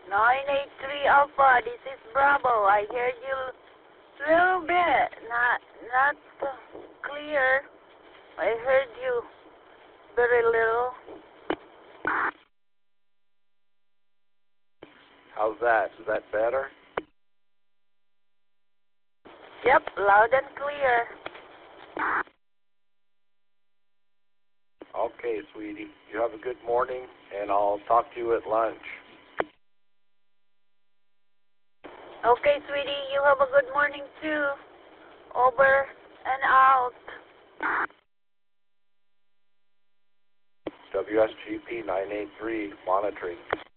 983 Alpha, this is Bravo. I heard you little bit, not clear. I heard you very little. How's that? Is that better? Yep, loud and clear. Okay, sweetie. You have a good morning, and I'll talk to you at lunch. Okay, sweetie, you have a good morning too. Over and out. WSGP 983 monitoring.